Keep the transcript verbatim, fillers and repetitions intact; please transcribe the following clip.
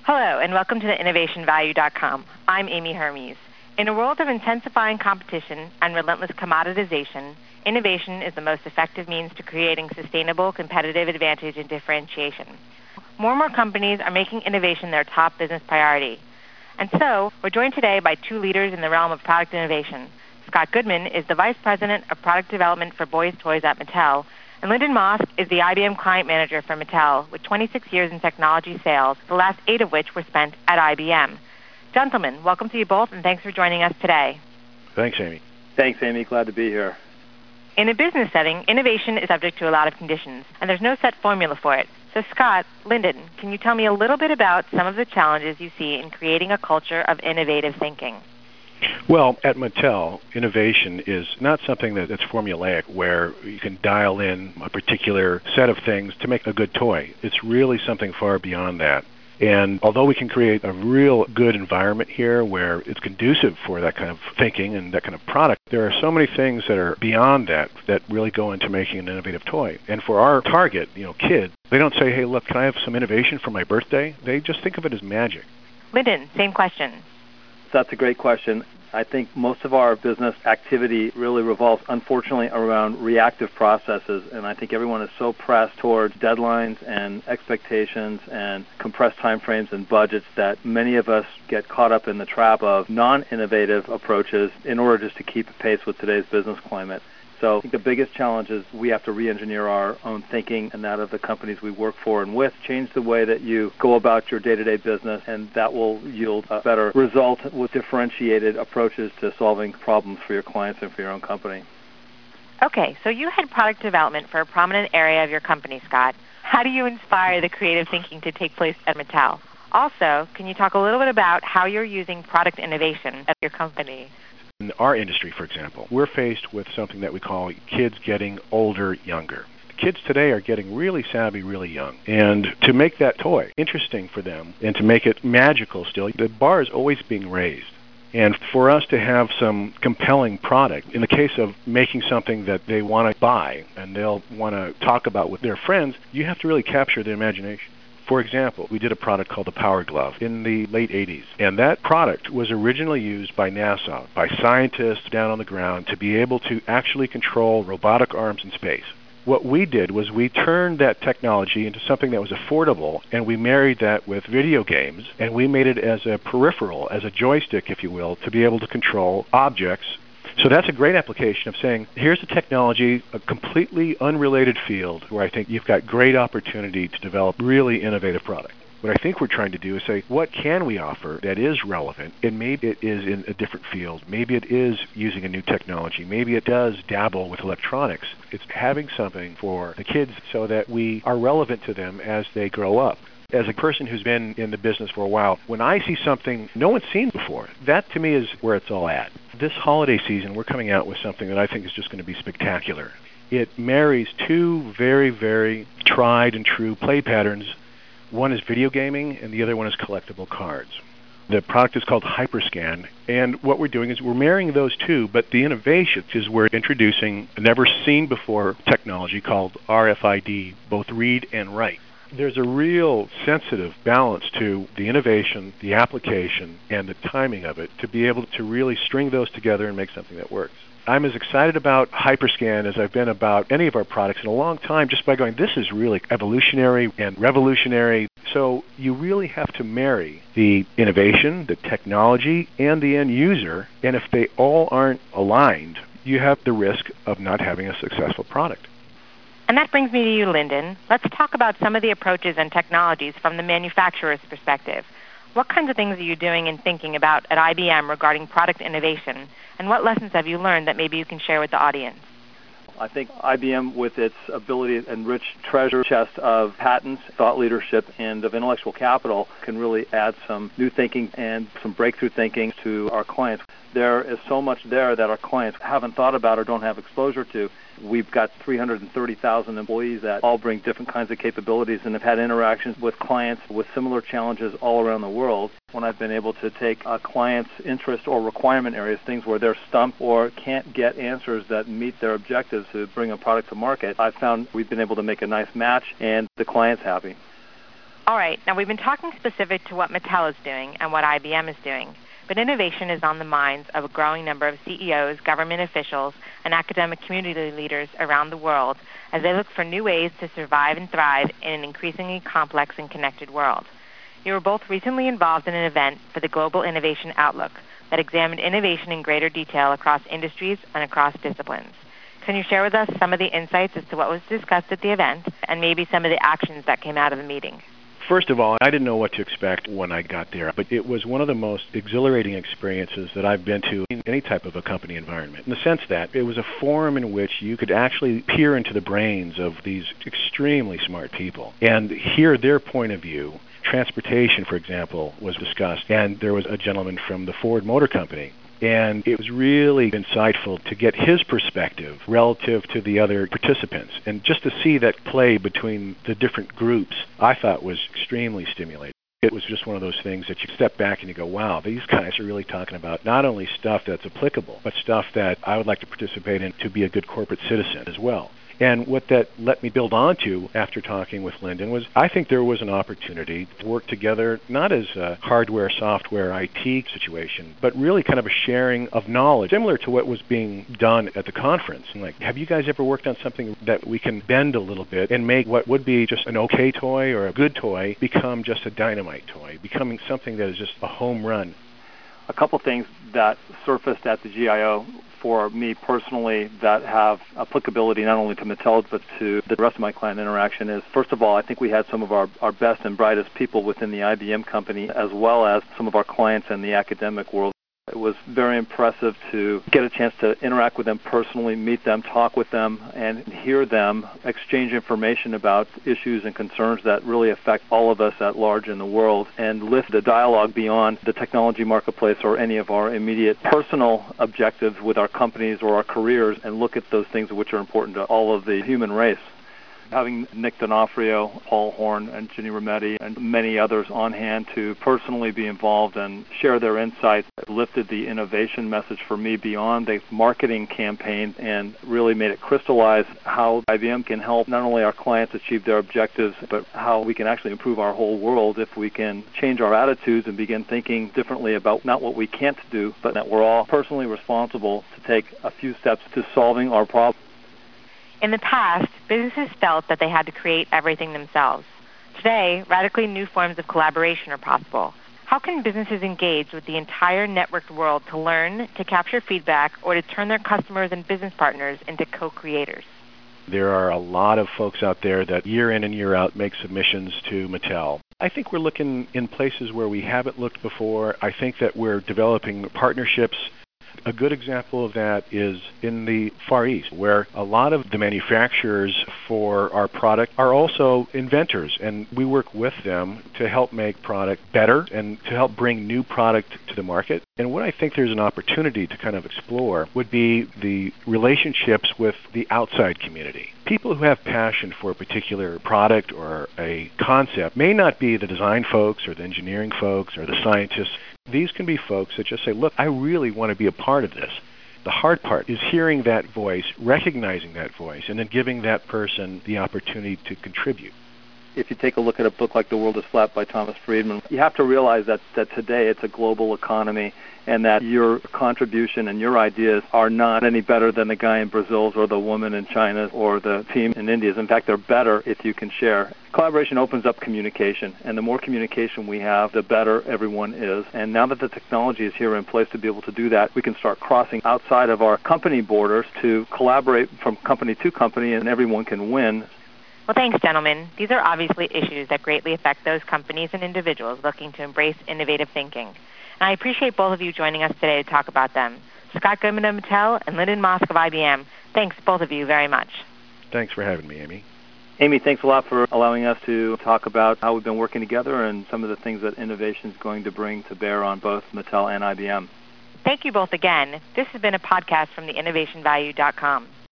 Hello, and welcome to the innovation value dot com. I'm Amy Hermes. In a world of intensifying competition and relentless commoditization, innovation is the most effective means to creating sustainable competitive advantage and differentiation. More and more companies are making innovation their top business priority. And so, we're joined today by two leaders in the realm of product innovation. Scott Goodman is the Vice President of Product Development for Boys Toys at Mattel, and Lyndon Mosk is the I B M Client Manager for Mattel, with twenty-six years in technology sales, the last eight of which were spent at I B M. Gentlemen, welcome to you both, and thanks for joining us today. Thanks, Amy. Thanks, Amy. Glad to be here. In a business setting, innovation is subject to a lot of conditions, and there's no set formula for it. So, Scott, Lyndon, can you tell me a little bit about some of the challenges you see in creating a culture of innovative thinking? Well, at Mattel, innovation is not something that, that's formulaic, where you can dial in a particular set of things to make a good toy. It's really something far beyond that. And although we can create a real good environment here where it's conducive for that kind of thinking and that kind of product, there are so many things that are beyond that that really go into making an innovative toy. And for our target, you know, kids, they don't say, hey, look, can I have some innovation for my birthday? They just think of it as magic. Lyndon, same question. That's a great question. I think most of our business activity really revolves, unfortunately, around reactive processes, and I think everyone is so pressed towards deadlines and expectations and compressed timeframes and budgets that many of us get caught up in the trap of non-innovative approaches in order just to keep pace with today's business climate. So I think the biggest challenge is we have to re-engineer our own thinking and that of the companies we work for and with, change the way that you go about your day-to-day business, and that will yield a better result with differentiated approaches to solving problems for your clients and for your own company. Okay, so you had product development for a prominent area of your company, Scott. How do you inspire the creative thinking to take place at Mattel? Also, can you talk a little bit about how you're using product innovation at your company? In our industry, for example, we're faced with something that we call kids getting older, younger. Kids today are getting really savvy, really young. And to make that toy interesting for them and to make it magical still, the bar is always being raised. And for us to have some compelling product, in the case of making something that they want to buy and they'll want to talk about with their friends, you have to really capture their imagination. For example, we did a product called the Power Glove in the late eighties, and that product was originally used by NASA, by scientists down on the ground, to be able to actually control robotic arms in space. What we did was we turned that technology into something that was affordable, and we married that with video games, and we made it as a peripheral, as a joystick, if you will, to be able to control objects. So that's a great application of saying, here's a technology, a completely unrelated field, where I think you've got great opportunity to develop really innovative product. What I think we're trying to do is say, what can we offer that is relevant? And maybe it is in a different field. Maybe it is using a new technology. Maybe it does dabble with electronics. It's having something for the kids so that we are relevant to them as they grow up. As a person who's been in the business for a while, when I see something no one's seen before, that to me is where it's all at. This holiday season, we're coming out with something that I think is just going to be spectacular. It marries two very, very tried and true play patterns. One is video gaming, and the other one is collectible cards. The product is called Hyperscan, and what we're doing is we're marrying those two, but the innovation is we're introducing a never-seen-before technology called R F I D, both read and write. There's a real sensitive balance to the innovation, the application, and the timing of it to be able to really string those together and make something that works. I'm as excited about Hyperscan as I've been about any of our products in a long time, just by going, this is really evolutionary and revolutionary. So you really have to marry the innovation, the technology, and the end user, and if they all aren't aligned, you have the risk of not having a successful product. And that brings me to you, Lyndon. Let's talk about some of the approaches and technologies from the manufacturer's perspective. What kinds of things are you doing and thinking about at I B M regarding product innovation, and what lessons have you learned that maybe you can share with the audience? I think I B M, with its ability and rich treasure chest of patents, thought leadership, and of intellectual capital, can really add some new thinking and some breakthrough thinking to our clients. There is so much there that our clients haven't thought about or don't have exposure to. We've got three hundred thirty thousand employees that all bring different kinds of capabilities and have had interactions with clients with similar challenges all around the world. When I've been able to take a client's interest or requirement areas, things where they're stumped or can't get answers that meet their objectives to bring a product to market, I've found we've been able to make a nice match and the client's happy. All right, now we've been talking specific to what Mattel is doing and what I B M is doing, but innovation is on the minds of a growing number of C E Os, government officials, and academic community leaders around the world as they look for new ways to survive and thrive in an increasingly complex and connected world. You were both recently involved in an event for the Global Innovation Outlook that examined innovation in greater detail across industries and across disciplines. Can you share with us some of the insights as to what was discussed at the event and maybe some of the actions that came out of the meeting? First of all, I didn't know what to expect when I got there, but it was one of the most exhilarating experiences that I've been to in any type of a company environment, in the sense that it was a forum in which you could actually peer into the brains of these extremely smart people and hear their point of view. Transportation, for example, was discussed, and there was a gentleman from the Ford Motor Company. And it was really insightful to get his perspective relative to the other participants. And just to see that play between the different groups, I thought was extremely stimulating. It was just one of those things that you step back and you go, wow, these guys are really talking about not only stuff that's applicable, but stuff that I would like to participate in to be a good corporate citizen as well. And what that let me build onto after talking with Lyndon was I think there was an opportunity to work together, not as a hardware, software, I T situation, but really kind of a sharing of knowledge, similar to what was being done at the conference. And like, have you guys ever worked on something that we can bend a little bit and make what would be just an okay toy or a good toy become just a dynamite toy, becoming something that is just a home run? A couple things that surfaced at the G I O for me personally that have applicability not only to Mattel but to the rest of my client interaction is, first of all, I think we had some of our, our best and brightest people within the I B M company as well as some of our clients in the academic world. It was very impressive to get a chance to interact with them personally, meet them, talk with them, and hear them exchange information about issues and concerns that really affect all of us at large in the world and lift the dialogue beyond the technology marketplace or any of our immediate personal objectives with our companies or our careers and look at those things which are important to all of the human race. Having Nick D'Onofrio, Paul Horn, and Ginny Rometty, and many others on hand to personally be involved and share their insights lifted the innovation message for me beyond the marketing campaign and really made it crystallize how I B M can help not only our clients achieve their objectives, but how we can actually improve our whole world if we can change our attitudes and begin thinking differently about not what we can't do, but that we're all personally responsible to take a few steps to solving our problems. In the past, businesses felt that they had to create everything themselves. Today, radically new forms of collaboration are possible. How can businesses engage with the entire networked world to learn, to capture feedback, or to turn their customers and business partners into co-creators? There are a lot of folks out there that year in and year out make submissions to Mattel. I think we're looking in places where we haven't looked before. I think that we're developing partnerships. A good example of that is in the Far East, where a lot of the manufacturers for our product are also inventors, and we work with them to help make product better and to help bring new product to the market. And what I think there's an opportunity to kind of explore would be the relationships with the outside community. People who have passion for a particular product or a concept may not be the design folks or the engineering folks or the scientists. These can be folks that just say, look, I really want to be a part of this. The hard part is hearing that voice, recognizing that voice, and then giving that person the opportunity to contribute. If you take a look at a book like The World is Flat by Thomas Friedman, you have to realize that, that today it's a global economy and that your contribution and your ideas are not any better than the guy in Brazil's or the woman in China's or the team in India's. In fact, they're better if you can share. Collaboration opens up communication, and the more communication we have, the better everyone is. And now that the technology is here in place to be able to do that, we can start crossing outside of our company borders to collaborate from company to company, and everyone can win. Well, thanks, gentlemen. These are obviously issues that greatly affect those companies and individuals looking to embrace innovative thinking. And I appreciate both of you joining us today to talk about them. Scott Goodman of Mattel and Lyndon Mosk of I B M. Thanks, both of you, very much. Thanks for having me, Amy. Amy, thanks a lot for allowing us to talk about how we've been working together and some of the things that innovation is going to bring to bear on both Mattel and I B M. Thank you both again. This has been a podcast from the innovation value dot com.